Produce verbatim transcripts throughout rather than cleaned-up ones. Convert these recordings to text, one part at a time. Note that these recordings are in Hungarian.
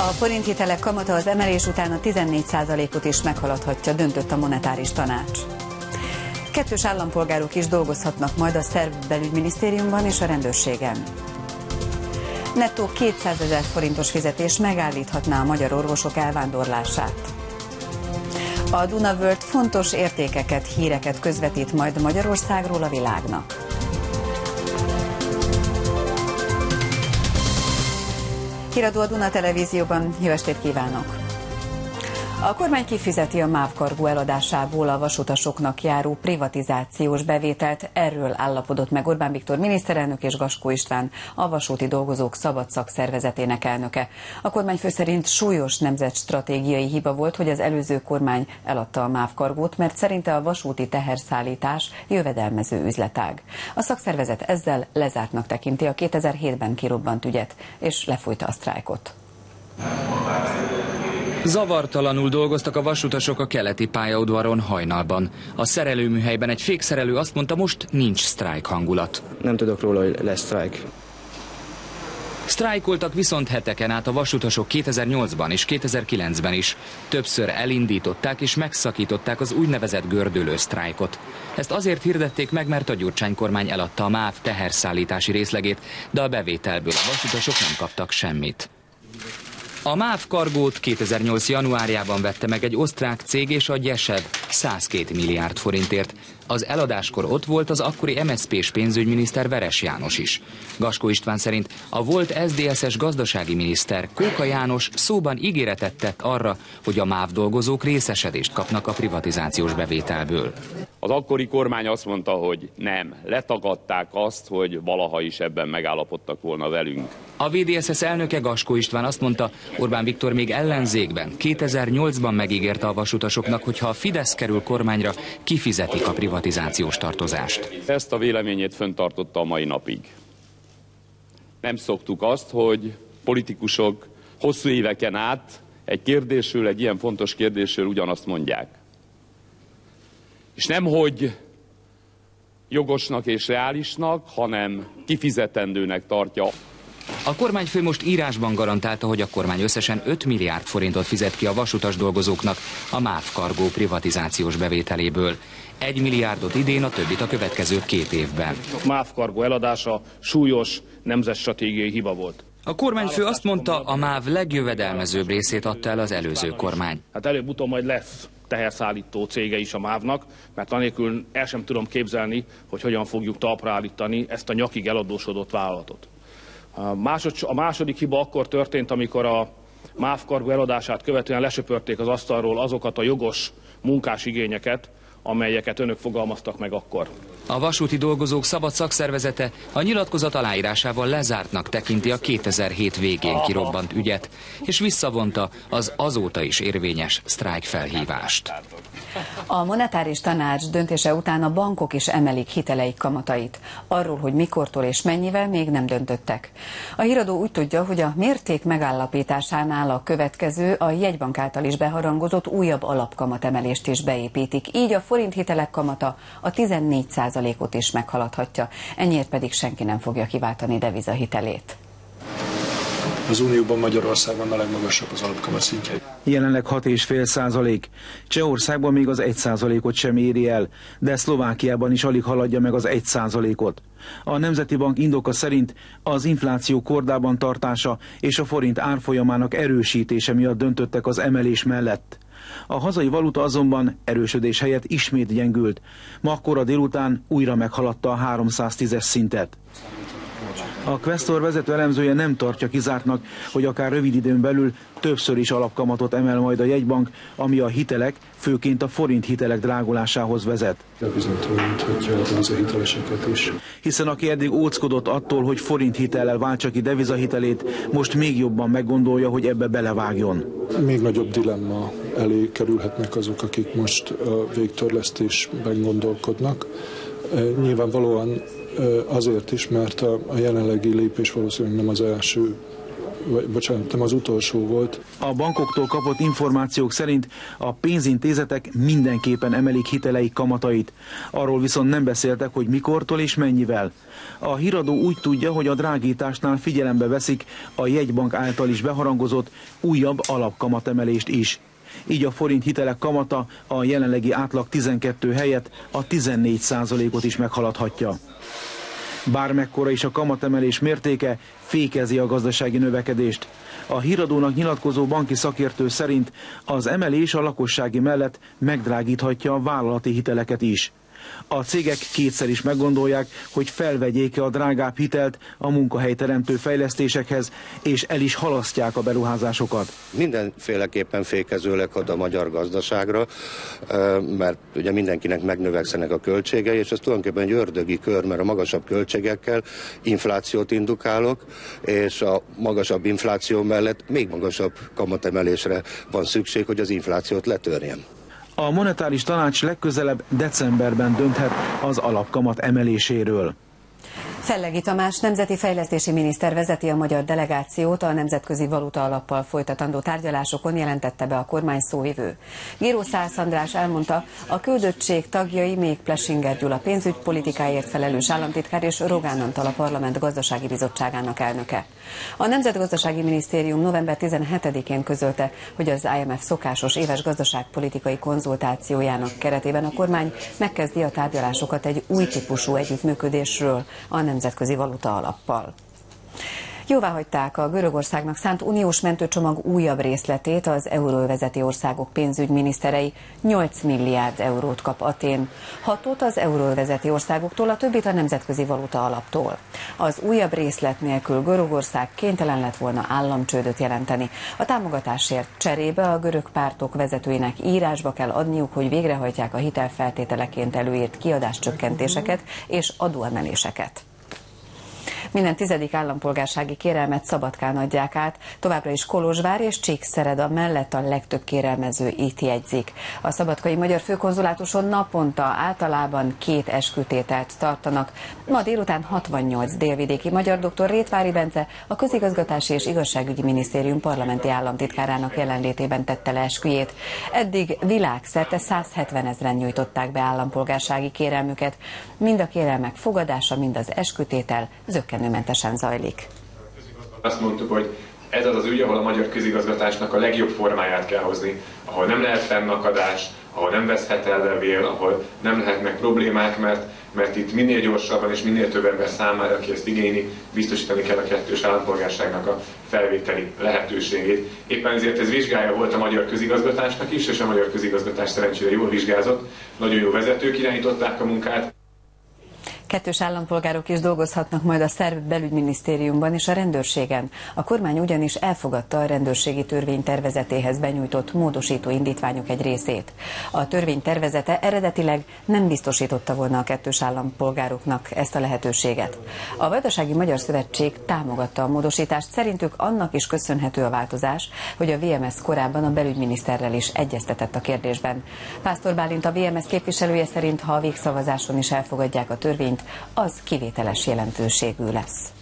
A forinthitelek kamata az emelés után a tizennégy százalékot is meghaladhatja, döntött a monetáris tanács. Kettős állampolgárok is dolgozhatnak majd a szerb belügyminisztériumban és a rendőrségen. Nettó kétszázezer forintos fizetés megállíthatná a magyar orvosok elvándorlását. A Duna World fontos értékeket, híreket közvetít majd Magyarországról a világnak. Híradó a Duna Televízióban, jó estét kívánok! A kormány kifizeti a MÁV Cargo eladásából a vasutasoknak járó privatizációs bevételt, erről állapodott meg Orbán Viktor miniszterelnök és Gaskó István, a vasúti dolgozók szabad szakszervezetének elnöke. A kormányfő szerint súlyos nemzetstratégiai hiba volt, hogy az előző kormány eladta a MÁV Cargót, mert szerinte a vasúti teherszállítás jövedelmező üzletág. A szakszervezet ezzel lezártnak tekinti a kétezer-hétben kirobbant ügyet, és lefújta a sztrájkot. Zavartalanul dolgoztak a vasutasok a keleti pályaudvaron hajnalban. A szerelőműhelyben egy fékszerelő azt mondta, most nincs sztrájk hangulat. Nem tudok róla, hogy lesz sztrájk. Sztrájkoltak viszont heteken át a vasutasok kétezer-nyolcban és kétezer-kilencben is. Többször elindították és megszakították az úgynevezett gördülő sztrájkot. Ezt azért hirdették meg, mert a Gyurcsány kormány eladta a MÁV teherszállítási részlegét, de a bevételből a vasutasok nem kaptak semmit. A MÁV Cargót kétezer-nyolc januárjában vette meg egy osztrák cég és a Gyesev százkét milliárd forintért. Az eladáskor ott volt az akkori em es zé pés pénzügyminiszter Veres János is. Gaskó István szerint a volt es zé dé es-es gazdasági miniszter Kóka János szóban ígéretet tett arra, hogy a MÁV dolgozók részesedést kapnak a privatizációs bevételből. Az akkori kormány azt mondta, hogy nem, letagadták azt, hogy valaha is ebben megállapodtak volna velünk. A vé dé es es elnöke Gaskó István azt mondta, Orbán Viktor még ellenzékben kétezer-nyolcban megígérte a vasutasoknak, hogy ha a Fidesz kerül kormányra, kifizetik a privatizációs tartozást. Ezt a véleményét fenntartotta a mai napig. Nem szoktuk azt, hogy politikusok hosszú éveken át egy kérdésről, egy ilyen fontos kérdésről ugyanazt mondják. És nem, hogy jogosnak és reálisnak, hanem kifizetendőnek tartja. A kormányfő most írásban garantálta, hogy a kormány összesen öt milliárd forintot fizet ki a vasutas dolgozóknak a MÁV Cargo privatizációs bevételéből. Egy milliárdot idén, a többit a következő két évben. A MÁV Cargo eladása súlyos nemzetstratégiai hiba volt. A kormányfő azt mondta, a MÁV legjövedelmezőbb részét adta el az előző kormány. Hát előbb-utóbb majd lesz teherszállító cége is a MÁV-nak, mert anélkül el sem tudom képzelni, hogy hogyan fogjuk talpra állítani ezt a nyakig eladósodott vállalatot. A, másod, a második hiba akkor történt, amikor a MÁV Cargo eladását követően lesöpörték az asztalról azokat a jogos munkásigényeket, amelyeket önök fogalmaztak meg akkor. A vasúti dolgozók szabad szakszervezete a nyilatkozat aláírásával lezártnak tekinti a kétezer-hét végén kirobbant ügyet, és visszavonta az azóta is érvényes sztrájkfelhívást. A monetáris tanács döntése után a bankok is emelik hiteleik kamatait. Arról, hogy mikortól és mennyivel, még nem döntöttek. A híradó úgy tudja, hogy a mérték megállapításánál a következő, a jegybank által is beharangozott újabb alapkamatemelést is beépítik. Így a forinthitelek kamata a tizennégy százalékot is meghaladhatja. Ennyiért pedig senki nem fogja kiváltani devizahitelét. Az Unióban Magyarországon a legmagasabb az alapkamat szintje. Jelenleg hat egész öt százalék. Csehországban még az egy százalékot sem éri el, de Szlovákiában is alig haladja meg az egy százalékot. A Nemzeti Bank indoka szerint az infláció kordában tartása és a forint árfolyamának erősítése miatt döntöttek az emelés mellett. A hazai valuta azonban erősödés helyett ismét gyengült. Ma kora délután újra meghaladta a háromszáztízes szintet. A Questor vezető elemzője nem tartja kizártnak, hogy akár rövid időn belül többször is alapkamatot emel majd a jegybank, ami a hitelek, főként a forint hitelek drágulásához vezet. Hiszen aki eddig óckodott attól, hogy forint hitellel váltsa ki devizahitelét, most még jobban meggondolja, hogy ebbe belevágjon. Még nagyobb dilemma elé kerülhetnek azok, akik most a végtörlesztésben gondolkodnak. Nyilvánvalóan azért is, mert a jelenlegi lépés valószínűleg nem az első vagy bocsánat, nem az utolsó volt. A bankoktól kapott információk szerint a pénzintézetek mindenképpen emelik hiteleik kamatait. Arról viszont nem beszéltek, hogy mikortól és mennyivel. A híradó úgy tudja, hogy a drágításnál figyelembe veszik a jegybank által is beharangozott újabb alapkamatemelést is. Így a forint hitelek kamata a jelenlegi átlag tizenkét helyett a tizennégy százalékot is meghaladhatja. Bármekkora is a kamatemelés mértéke, fékezi a gazdasági növekedést. A híradónak nyilatkozó banki szakértő szerint az emelés a lakossági mellett megdrágíthatja a vállalati hiteleket is. A cégek kétszer is meggondolják, hogy felvegyék-e a drágább hitelt a munkahelyteremtő fejlesztésekhez, és el is halasztják a beruházásokat. Mindenféleképpen fékezőleg hat a magyar gazdaságra, mert ugye mindenkinek megnövekszenek a költségei, és ez tulajdonképpen egy ördögi kör, mert a magasabb költségekkel inflációt indukálok, és a magasabb infláció mellett még magasabb kamatemelésre van szükség, hogy az inflációt letörjem. A monetáris tanács legközelebb decemberben dönthet az alapkamat emeléséről. Fellegi Tamás nemzeti fejlesztési miniszter vezeti a magyar delegációt, a Nemzetközi Valuta Alappal folytatandó tárgyalásokon jelentette be a kormány szóvivő. Gíró Szász András elmondta, a küldöttség tagjai még Plesinger Gyula pénzügypolitikáért felelős államtitkár és Rogán Antal a Parlament Gazdasági Bizottságának elnöke. A Nemzetgazdasági Minisztérium november tizenhetedikén közölte, hogy az I M F szokásos éves gazdaságpolitikai konzultációjának keretében a kormány megkezdi a tárgyalásokat egy új típusú együttműködésről a Nemzetközi Valuta Alappal. Jóváhagyták a Görögországnak szánt uniós mentőcsomag újabb részletét, az euróövezeti országok pénzügyminiszterei nyolc milliárd eurót kap Atén. Hatot az euróövezeti országoktól, a többit a Nemzetközi Valuta Alaptól. Az újabb részlet nélkül Görögország kénytelen lett volna államcsődöt jelenteni. A támogatásért cserébe a görög pártok vezetőinek írásba kell adniuk, hogy végrehajtják a hitelfeltételeként előírt kiadáscsökkentéseket és adóemeléseket. Minden tizedik állampolgársági kérelmet Szabadkán adják át, továbbra is Kolozsvár és Csíkszereda mellett a legtöbb kérelmező itt jegyzik. A szabadkai magyar főkonzulátuson naponta általában két eskütételt tartanak. Ma délután hatvannyolc délvidéki magyar doktor Rétvári Bence a Közigazgatási és Igazságügyi Minisztérium parlamenti államtitkárának jelenlétében tette le esküjét. Eddig világszerte százhetvenezren nyújtották be állampolgársági kérelmüket. Mind a kérelmek fogadása, mind az eskütétel zökkenőmentesen zajlik. Azt mondtuk, hogy ez az az ügy, ahol a magyar közigazgatásnak a legjobb formáját kell hozni, ahol nem lehet fennakadás, ahol nem veszhet el levél, ahol nem lehetnek problémák, mert, mert itt minél gyorsabban és minél több ember számára, aki ezt igényli, biztosítani kell a kettős állampolgárságnak a felvételi lehetőségét. Éppen ezért ez vizsgája volt a magyar közigazgatásnak is, és a magyar közigazgatás szerencsére jól vizsgázott, nagyon jó vezetők irányították a munkát. Kettős állampolgárok is dolgozhatnak majd a szerb belügyminisztériumban és a rendőrségen. A kormány ugyanis elfogadta a rendőrségi törvény tervezetéhez benyújtott módosító indítványok egy részét. A törvény tervezete eredetileg nem biztosította volna a kettős állampolgároknak ezt a lehetőséget. A Vajdasági Magyar Szövetség támogatta a módosítást, szerintük annak is köszönhető a változás, hogy a vé em es korábban a belügyminiszterrel is egyeztetett a kérdésben. Pásztor Bálint, a vé em es képviselője szerint, ha a végszavazáson is elfogadják a törvényt, az kivételes jelentőségű lesz.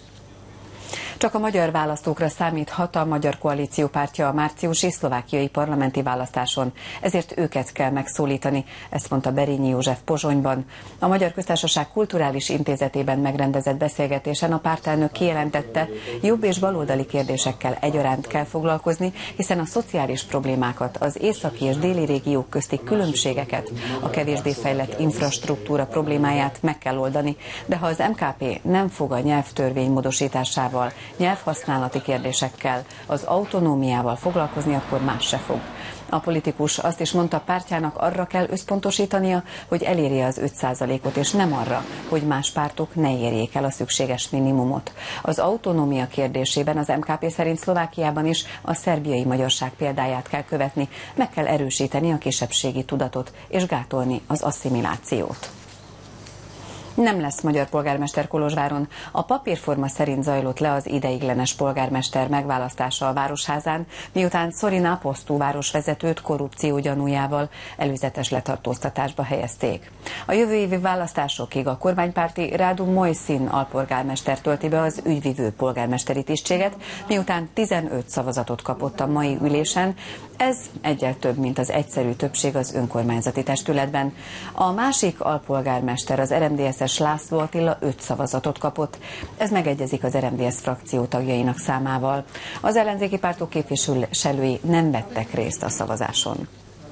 Csak a magyar választókra számíthat a Magyar Koalíció pártja a márciusi szlovákiai parlamenti választáson, ezért őket kell megszólítani, ezt mondta Berényi József Pozsonyban. A Magyar Köztársaság Kulturális Intézetében megrendezett beszélgetésen a pártelnök kijelentette, jobb és baloldali kérdésekkel egyaránt kell foglalkozni, hiszen a szociális problémákat, az északi és déli régiók közti különbségeket, a kevésbé fejlett infrastruktúra problémáját meg kell oldani, de ha az em ká pé nem fog a nyelvtörvény módosításával, nyelvhasználati kérdésekkel, az autonómiával foglalkozni, akkor más se fog. A politikus azt is mondta, pártjának arra kell összpontosítania, hogy elérje az öt százalékot, és nem arra, hogy más pártok ne érjék el a szükséges minimumot. Az autonómia kérdésében az em ká pé szerint Szlovákiában is a szerbiai magyarság példáját kell követni, meg kell erősíteni a kisebbségi tudatot, és gátolni az asszimilációt. Nem lesz magyar polgármester Kolozsváron. A papírforma szerint zajlott le az ideiglenes polgármester megválasztása a Városházán, miután Szorina Apostú városvezetőt korrupció gyanújával előzetes letartóztatásba helyezték. A jövő évi választásokig a kormánypárti Rádu Mojszin alpolgármester tölti be az ügyvivő polgármesteri tisztséget, miután tizenöt szavazatot kapott a mai ülésen. Ez egyel több, mint az egyszerű többség az önkormányzati testületben. A másik alpolgármester, az er em dé es-es László Attila öt szavazatot kapott. Ez megegyezik az er em dé es frakció tagjainak számával. Az ellenzéki pártok képviselői nem vettek részt a szavazáson.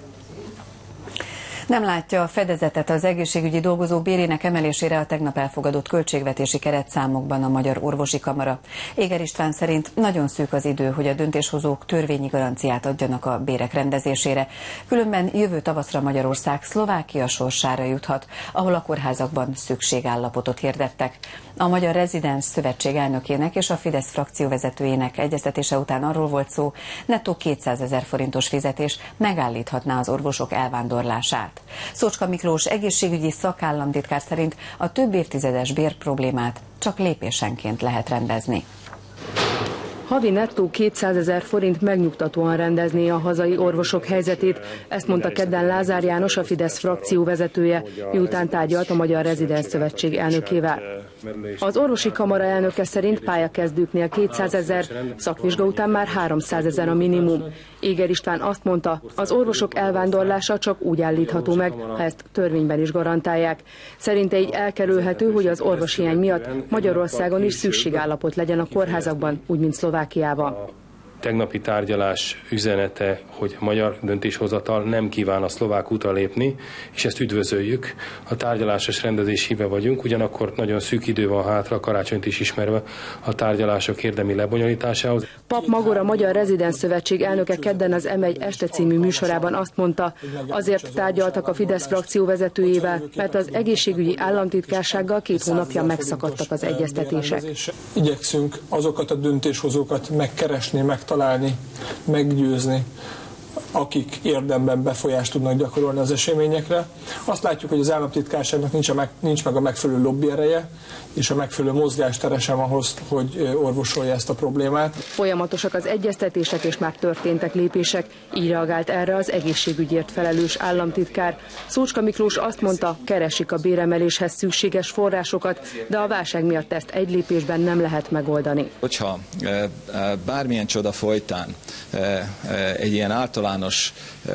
Nem látja a fedezetet az egészségügyi dolgozók bérének emelésére a tegnap elfogadott költségvetési keretszámokban a Magyar Orvosi Kamara. Éger István szerint nagyon szűk az idő, hogy a döntéshozók törvényi garanciát adjanak a bérek rendezésére. Különben jövő tavaszra Magyarország Szlovákia sorsára juthat, ahol a kórházakban szükségállapotot hirdettek. A Magyar Rezidens Szövetség elnökének és a Fidesz frakció vezetőjének egyeztetése után arról volt szó, nettó kétszázezer forintos fizetés megállíthatná az orvosok elvándorlását. Szócska Miklós egészségügyi szakállamtitkár szerint a több évtizedes bérproblémát csak lépésenként lehet rendezni. Havi nettó kétszázezer forint megnyugtatóan rendezné a hazai orvosok helyzetét, ezt mondta kedden Lázár János, a Fidesz frakció vezetője, miután tárgyalt a Magyar Rezidens Szövetség elnökével. Az orvosi kamara elnöke szerint pályakezdőknél kétszázezer, szakvizsga után már háromszázezer a minimum. Éger István azt mondta, az orvosok elvándorlása csak úgy állítható meg, ha ezt törvényben is garantálják. Szerinte így elkerülhető, hogy az orvoshiány miatt Magyarországon is szükségállapot legyen a kórházakban, úgy mint Szlovákiában. Tegnapi tárgyalás üzenete, hogy a magyar döntéshozatal nem kíván a szlovák útra lépni, és ezt üdvözöljük. A tárgyalásos rendezés híve vagyunk, ugyanakkor nagyon szűk idő van hátra, karácsonyt is ismerve a tárgyalások érdemi lebonyolításához. Pap Magor, a Magyar Rezidens Szövetség elnöke kedden az em egy este című műsorában azt mondta, azért tárgyaltak a Fidesz frakció vezetőjével, mert az egészségügyi államtitkársággal két hónapja megszakadtak az egyeztetések. Igyekszünk azokat a döntéshozókat megkeresni, megtalálni, meggyőzni, akik érdemben befolyást tudnak gyakorolni az eseményekre. Azt látjuk, hogy az államtitkárságnak nincs, a meg, nincs meg a megfelelő lobbiereje, és a megfelelő mozgástere sem ahhoz, hogy orvosolja ezt a problémát. Folyamatosak az egyeztetések, és már történtek lépések, így reagált erre az egészségügyért felelős államtitkár. Szócska Miklós azt mondta, keresik a béremeléshez szükséges forrásokat, de a válság miatt ezt egy lépésben nem lehet megoldani. Hogyha bármilyen csoda folytán egy ilyen általános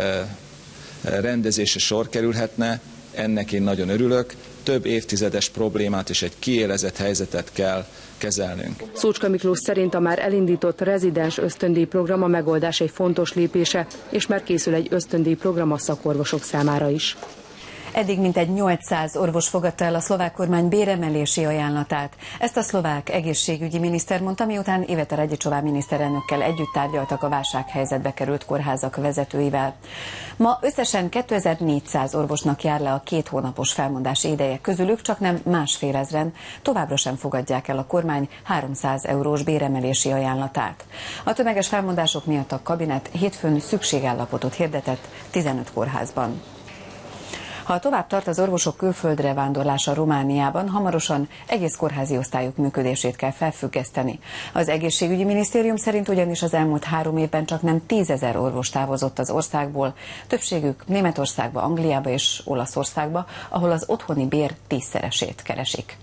rendezésre sor kerülhetne, ennek én nagyon örülök. Több évtizedes problémát és egy kiélezett helyzetet kell kezelnünk. Szócska Miklós szerint a már elindított rezidens ösztöndíj program a megoldás egy fontos lépése, és már készül egy ösztöndíj program a szakorvosok számára is. Eddig mintegy nyolcszáz orvos fogadta el a szlovák kormány béremelési ajánlatát. Ezt a szlovák egészségügyi miniszter mondta, miután Iveta Radicsová miniszterelnökkel együtt tárgyaltak a válsághelyzetbe került kórházak vezetőivel. Ma összesen kétezer-négyszáz orvosnak jár le a két hónapos felmondási ideje, közülük csak nem másfél ezren továbbra sem fogadják el a kormány háromszáz eurós béremelési ajánlatát. A tömeges felmondások miatt a kabinet hétfőn szükségállapotot hirdetett tizenöt kórházban. Ha tovább tart az orvosok külföldre vándorlása Romániában, hamarosan egész kórházi osztályok működését kell felfüggeszteni. Az egészségügyi minisztérium szerint ugyanis az elmúlt három évben csak nem tízezer orvos távozott az országból, többségük Németországba, Angliába és Olaszországba, ahol az otthoni bér tízszeresét keresik.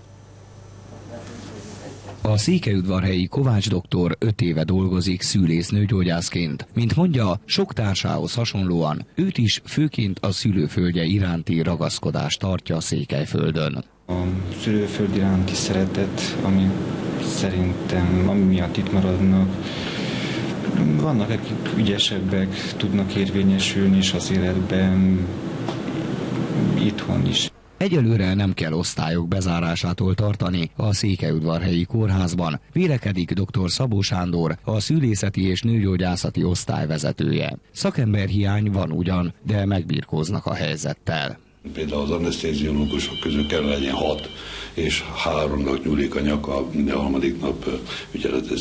A székelyudvarhelyi Kovács doktor öt éve dolgozik szülész-nőgyógyászként. Mint mondja, sok társához hasonlóan őt is főként a szülőföldje iránti ragaszkodás tartja Székelyföldön. A szülőföld iránti szeretet, ami szerintem, ami miatt itt maradnak, vannak, akik ügyesebbek, tudnak érvényesülni is az életben, itthon is. Egyelőre nem kell osztályok bezárásától tartani a Székelyudvarhelyi kórházban, vélekedik dr. Szabó Sándor, a szülészeti és nőgyógyászati osztály vezetője. Szakemberhiány van ugyan, de megbirkóznak a helyzettel. Például az anesztéziológusok közül kell legyen hat, és háromnak nyúlik a nyaka, minden harmadik nap ügyeletezik.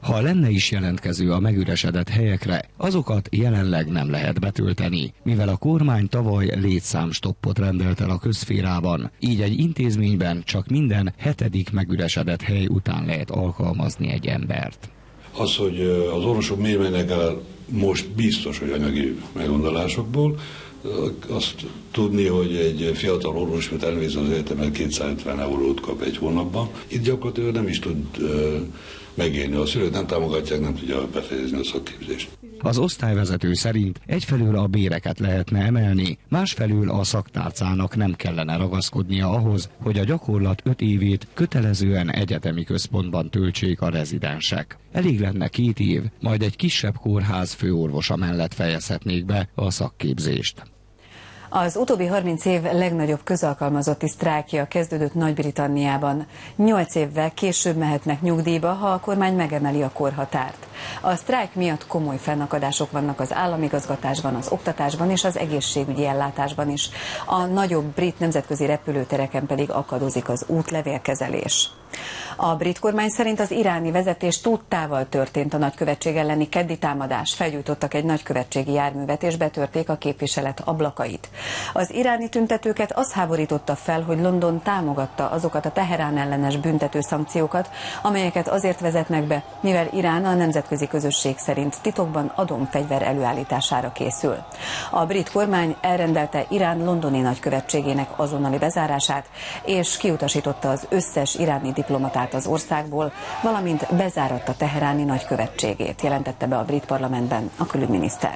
Ha lenne is jelentkező a megüresedett helyekre, azokat jelenleg nem lehet betölteni, mivel a kormány tavaly létszámstoppot rendelt el a közszférában, így egy intézményben csak minden hetedik megüresedett hely után lehet alkalmazni egy embert. Az, hogy az orvosok miért mennek el most biztos, hogy anyagi meggondolásokból, azt tudni, hogy egy fiatal orvos, mert elvész az egyetemet, kétszázötven eurót kap egy hónapban. Itt gyakorlatilag nem is tud megélni. A szülők nem támogatják, nem tudja befejezni a szakképzést. Az osztályvezető szerint egyfelől a béreket lehetne emelni, másfelől a szaktárcának nem kellene ragaszkodnia ahhoz, hogy a gyakorlat öt évét kötelezően egyetemi központban töltsék a rezidensek. Elég lenne két év, majd egy kisebb kórház főorvosa mellett fejezhetnék be a szakképzést. Az utóbbi harminc év legnagyobb közalkalmazotti sztrájkja kezdődött Nagy-Britanniában. Nyolc évvel később mehetnek nyugdíjba, ha a kormány megemeli a korhatárt. A sztrájk miatt komoly fennakadások vannak az államigazgatásban, az oktatásban és az egészségügyi ellátásban is. A nagyobb brit nemzetközi repülőtereken pedig akadozik az útlevélkezelés. A brit kormány szerint az iráni vezetés tudtával történt a nagykövetség elleni keddi támadás. Felgyújtottak egy nagykövetségi járművet és betörték a képviselet ablakait. Az iráni tüntetőket az háborította fel, hogy London támogatta azokat a Teherán ellenes büntető szankciókat, amelyeket azért vezetnek be, mivel Irán a nemzetközi közösség szerint titokban atomfegyver előállítására készül. A brit kormány elrendelte Irán londoni nagykövetségének azonnali bezárását, és kiutasította az összes iráni diplomatát az országból, valamint bezáratta Teheráni nagykövetségét, jelentette be a brit parlamentben a külügyminiszter.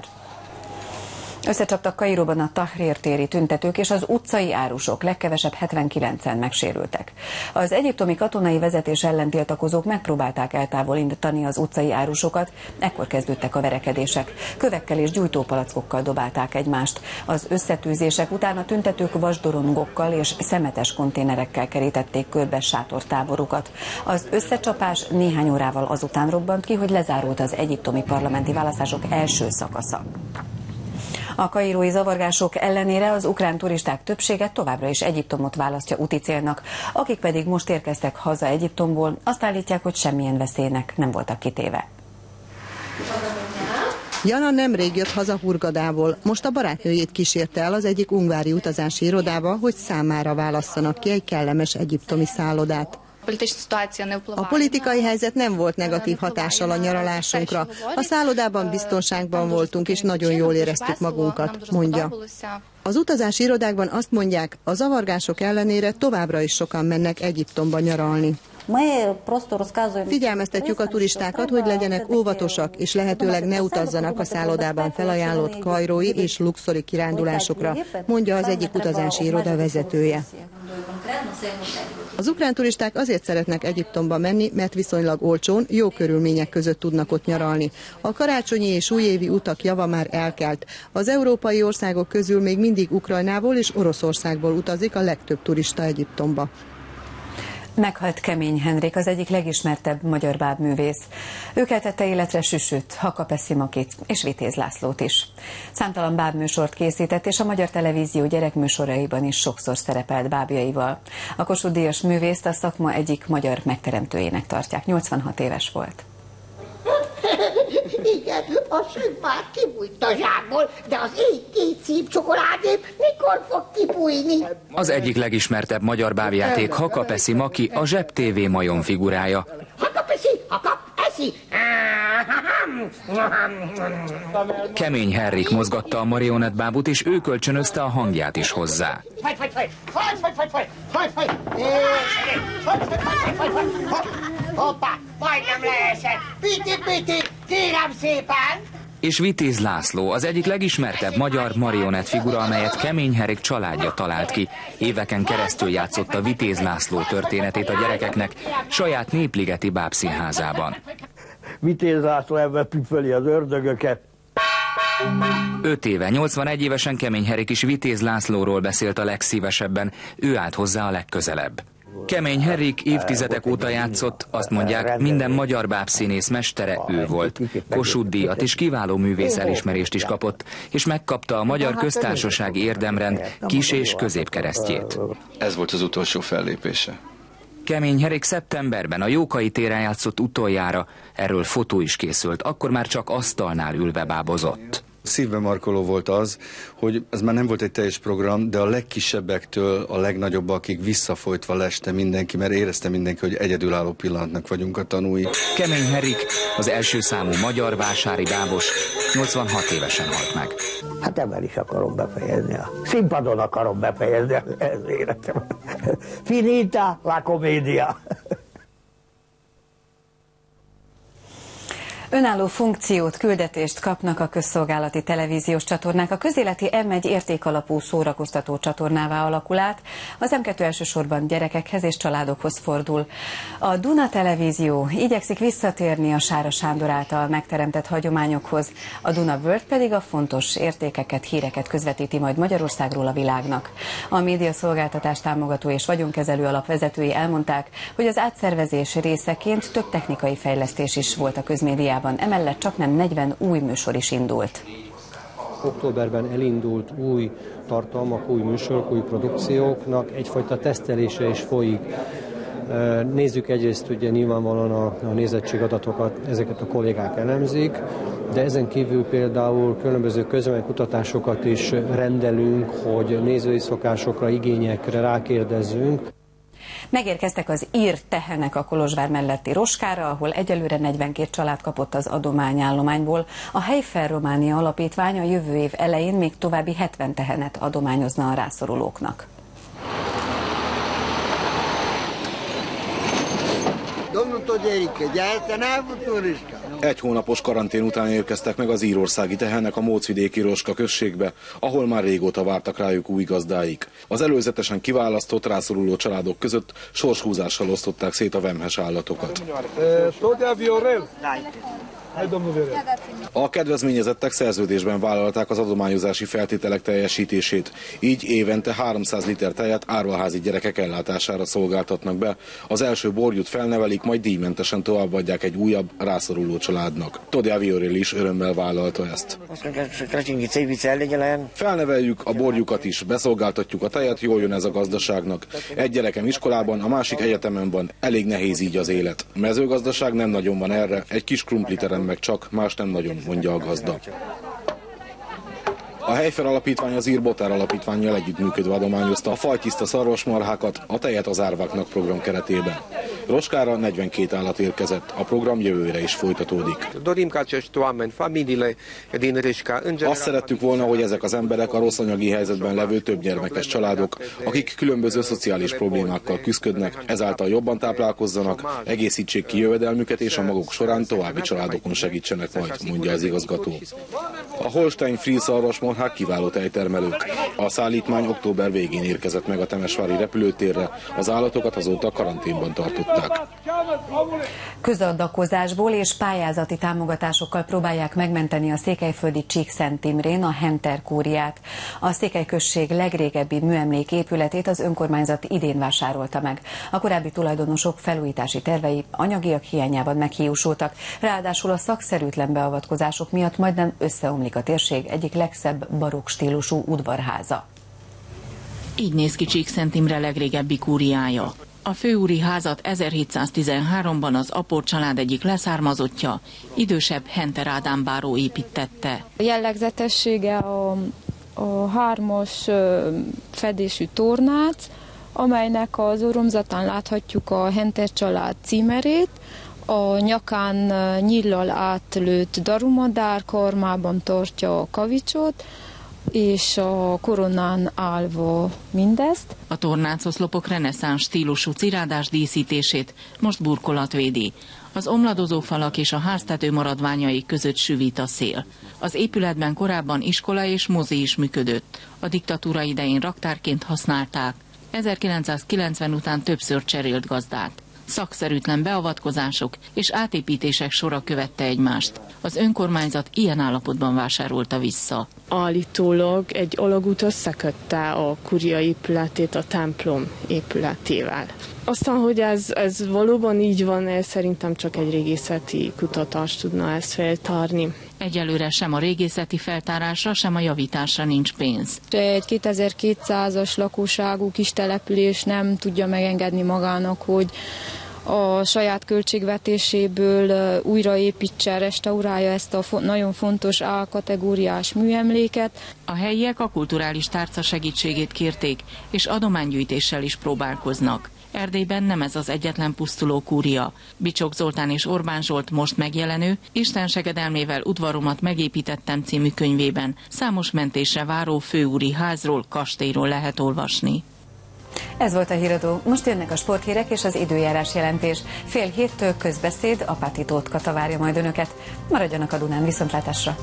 Összecsaptak Kairóban a Tahrir téri tüntetők, és az utcai árusok, legkevesebb hetvenkilencen megsérültek. Az egyiptomi katonai vezetés ellen tiltakozók megpróbálták eltávolítani az utcai árusokat, ekkor kezdődtek a verekedések. Kövekkel és gyújtópalackokkal dobálták egymást. Az összetűzések után a tüntetők vasdorongokkal és szemetes konténerekkel kerítették körbe sátortáborukat. Az összecsapás néhány órával azután robbant ki, hogy lezárult az egyiptomi parlamenti választások első szakasza. A kairói zavargások ellenére az ukrán turisták többsége továbbra is Egyiptomot választja úti célnak, akik pedig most érkeztek haza Egyiptomból, azt állítják, hogy semmilyen veszélynek nem voltak kitéve. Jana nemrég jött haza Hurgadából, most a barátnőjét kísérte el az egyik ungvári utazási irodába, hogy számára válasszanak ki egy kellemes egyiptomi szállodát. A politikai helyzet nem volt negatív hatással a nyaralásunkra. A szállodában biztonságban voltunk, és nagyon jól éreztük magunkat, mondja. Az utazási irodákban azt mondják, a zavargások ellenére továbbra is sokan mennek Egyiptomba nyaralni. Figyelmeztetjük a turistákat, hogy legyenek óvatosak, és lehetőleg ne utazzanak a szállodában felajánlott kairói és luxori kirándulásokra, mondja az egyik utazási iroda vezetője. Az ukrán turisták azért szeretnek Egyiptomba menni, mert viszonylag olcsón, jó körülmények között tudnak ott nyaralni. A karácsonyi és újévi utak java már elkelt. Az európai országok közül még mindig Ukrajnából és Oroszországból utazik a legtöbb turista Egyiptomba. Meghalt Kemény Henrik, az egyik legismertebb magyar bábművész. Ő keltette életre Süsüt, Hakapeszi Makit és Vitéz Lászlót is. Számtalan bábműsort készített, és a Magyar Televízió gyerekműsoraiban is sokszor szerepelt bábjaival. A Kossuth-díjas művészt a szakma egyik magyar megteremtőjének tartják. nyolcvanhat éves volt. Igen, a süt már kibújt a zsákból, de az én két szép csokoládém mikor fog kibújni? Az egyik legismertebb magyar bábjáték Hakapeszi Maki a Zseb té vé majom figurája. Hakapeszi, Hakapeszi! Kemény Henrik mozgatta a marionettbábút, és ő kölcsönözte a hangját is hozzá. Hoppá, majdnem leesett! Piti, piti, kérem szépen! És Vitéz László, az egyik legismertebb magyar marionett figura, amelyet Kemény Henrik családja talált ki. Éveken keresztül játszotta Vitéz László történetét a gyerekeknek saját népligeti bábszínházában. Vitéz László ebben püfföli az ördögöket. Öt éve, nyolcvanegy évesen Kemény Henrik is Vitéz Lászlóról beszélt a legszívesebben, ő állt hozzá a legközelebb. Kemény Henrik évtizedek óta játszott, azt mondják, minden magyar bábszínész mestere ő volt. Kossuth-díjat és kiváló művész elismerést is kapott, és megkapta a Magyar Köztársasági Érdemrend kis- és középkeresztjét. Ez volt az utolsó fellépése. Kemény Henrik szeptemberben a Jókai téren játszott utoljára, erről fotó is készült, akkor már csak asztalnál ülve bábozott. Szívbe markoló volt az, hogy ez már nem volt egy teljes program, de a legkisebbektől a legnagyobbakig visszafolytva leste mindenki, mert érezte mindenki, hogy egyedülálló pillanatnak vagyunk a tanúi. Kemény Henrik, az első számú magyar vásári bábos, nyolcvanhat évesen halt meg. Hát ebben is akarom befejezni. A színpadon akarom befejezni az életem. Finita la comedia. Önálló funkciót, küldetést kapnak a közszolgálati televíziós csatornák. A közéleti em egy értékalapú szórakoztató csatornává alakul át. Az em kettő elsősorban gyerekekhez és családokhoz fordul. A Duna Televízió igyekszik visszatérni a Sára Sándor által megteremtett hagyományokhoz. A Duna World pedig a fontos értékeket, híreket közvetíti majd Magyarországról a világnak. A médiaszolgáltatás támogató és vagyonkezelő alap vezetői elmondták, hogy az átszervezés részeként több technikai fejlesztés is volt a közmédiában. Emellett csaknem negyven új műsor is indult. Októberben elindult új tartalmak, új műsorok, új produkcióknak egyfajta tesztelése is folyik. Nézzük egyrészt, ugye nyilvánvalóan a, a nézettségadatokat, ezeket a kollégák elemzik, de ezen kívül például különböző közvéleménykutatásokat is rendelünk, hogy nézői szokásokra, igényekre rákérdezzünk. Megérkeztek az ír tehenek a Kolozsvár melletti Roskára, ahol egyelőre negyvenkét család kapott az adományállományból. A Helyfer Románia Alapítvány a jövő év elején még további hetven tehenet adományozna a rászorulóknak. Egy hónapos karantén után érkeztek meg az írországi tehenek a mócvidéki Roska községbe, ahol már régóta vártak rájuk új gazdáik. Az előzetesen kiválasztott rászoruló családok között sorshúzással osztották szét a vemhes állatokat. A kedvezményezettek szerződésben vállalták az adományozási feltételek teljesítését, így évente háromszáz liter tejet árvaházi gyerekek ellátására szolgáltatnak be. Az első borjút felnevelik, majd díjmentesen továbbadják egy újabb rászoruló családnak. Todja Viorel is örömmel vállalta ezt. Felneveljük a borjukat is, beszolgáltatjuk a tejet, jól jön ez a gazdaságnak. Egy gyerekem iskolában, a másik egyetemen van, elég nehéz így az élet. Mezőgazdaság nem nagyon van erre, egy kis krumpliterem meg csak, más nem nagyon, mondja a gazda. A Helyfer Alapítvány az ír Botár Alapítvánnyal együttműködve adományozta a fajtiszta szarvasmarhákat, a tejet az árváknak program keretében. Roskára negyvenkét állat érkezett, a program jövőre is folytatódik. Azt szerettük volna, hogy ezek az emberek a rossz anyagi helyzetben levő többgyermekes családok, akik különböző szociális problémákkal küzdködnek, ezáltal jobban táplálkozzanak, egészítsék ki jövedelmüket és a maguk során további családokon segítsenek majd, mondja az igazgató. A Holstein Friese szarvasmarhák kiváló tejtermelők. A szállítmány október végén érkezett meg a temesvári repülőtérre, az állatokat azóta karanténban tartották. Közadakozásból és pályázati támogatásokkal próbálják megmenteni a székelyföldi Csíkszent Imrén a Henter kúriát. A Székely község legrégebbi műemlék épületét az önkormányzat idén vásárolta meg. A korábbi tulajdonosok felújítási tervei anyagiak hiányában meghiúsultak, ráadásul a szakszerűtlen beavatkozások miatt majdnem összeomlik a térség egyik legszebb barokk stílusú udvarháza. Így néz ki Csíkszent Imre legrégebbi kúriája. A főúri házat ezerhétszáztizenháromban az Apor család egyik leszármazottja, idősebb Henter Ádám báró építette. A jellegzetessége a, a hármas fedésű tornác, amelynek az oromzatán láthatjuk a Henter család címerét, a nyakán nyíllal átlőtt darumadár, karmában tartja a kavicsot, és a koronán állva mindezt. A tornácoszlopok reneszánsz stílusú cirádás díszítését most burkolat védi. Az omladozó falak és a háztető maradványai között süvít a szél. Az épületben korábban iskola és mozi is működött. A diktatúra idején raktárként használták. ezerkilencszázkilencven után többször cserélt gazdát. Szakszerűtlen beavatkozások és átépítések sora követte egymást. Az önkormányzat ilyen állapotban vásárolta vissza. Állítólag egy alagút összekötte a kuria épületét a templom épületével. Aztán, hogy ez, ez valóban így van, szerintem csak egy régészeti kutatás tudna ezt feltárni. Egyelőre sem a régészeti feltárásra, sem a javításra nincs pénz. Egy kétezer-kétszázas lakóságú kis település nem tudja megengedni magának, hogy a saját költségvetéséből újraépítse, restaurálja ezt a nagyon fontos A-kategóriás műemléket. A helyiek a kulturális tárca segítségét kérték, és adománygyűjtéssel is próbálkoznak. Erdélyben nem ez az egyetlen pusztuló kúria. Bicsok Zoltán és Orbán Zsolt most megjelenő Isten segedelmével udvaromat megépítettem című könyvében számos mentésre váró főúri házról, kastélyról lehet olvasni. Ez volt a Híradó. Most jönnek a sporthírek és az időjárás jelentés. Fél héttől közbeszéd, Apáti Tóth Kata várja majd önöket. Maradjanak a Dunán, viszontlátásra!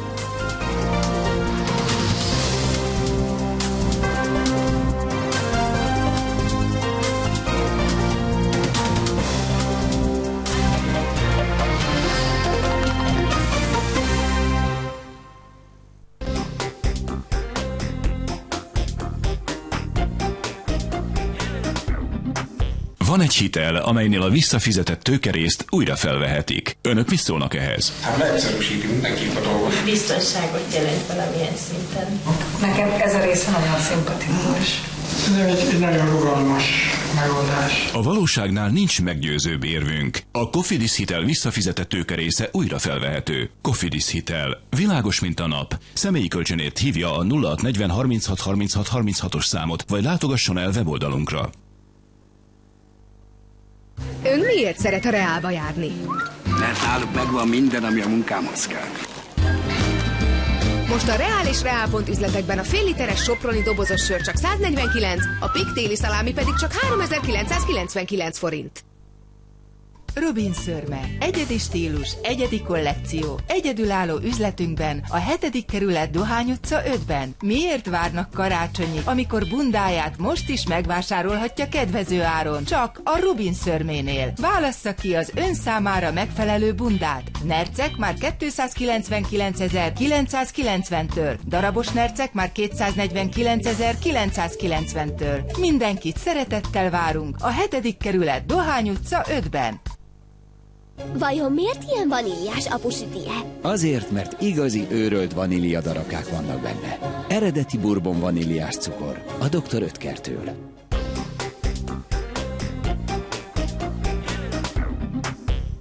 Van egy hitel, amelynél a visszafizetett tőkerészt újra felvehetik. Önök mit szólnak ehhez? Hát leegyszerűsíti mindenképp a dolgot. Biztonságot jelent valamilyen szinten. Nekem ez a része nagyon szimpatikus. Ez egy, egy nagyon rugalmas megoldás. A valóságnál nincs meggyőzőbb érvünk. A Cofidis hitel visszafizetett tőkerésze újra felvehető. Cofidis hitel. Világos, mint a nap. Személyi kölcsönért hívja a nulla hat negyven harminchat harminchat harminchatos számot, vagy látogasson el weboldalunkra. Ön miért szeret a Reálba járni? Mert náluk megvan minden, ami a munkámhoz kell. Most a Reál és Reál.pont üzletekben a fél literes Soproni dobozos sör csak száznegyvenkilenc, a Pik téli szalámi pedig csak háromezer-kilencszázkilencvenkilenc forint. Rubin szörme. Egyedi stílus, egyedi kollekció, egyedülálló üzletünkben, a hetedik kerület Dohány utca ötben. Miért várnak karácsonyig, amikor bundáját most is megvásárolhatja kedvező áron? Csak a Rubin szörménél. Válassza ki az ön számára megfelelő bundát. Nercek már kétszáznegyvenkilencezer-kilencszázkilencventől, darabos nercek már kétszáznegyvenkilencezer-kilencszázkilencventől. Mindenkit szeretettel várunk a hetedik kerület Dohány utca ötben. Vajon miért ilyen vaníliás, apusi tie? Azért, mert igazi őrölt vanília darabkák vannak benne. Eredeti bourbon vaníliás cukor a doktor Oetkertől.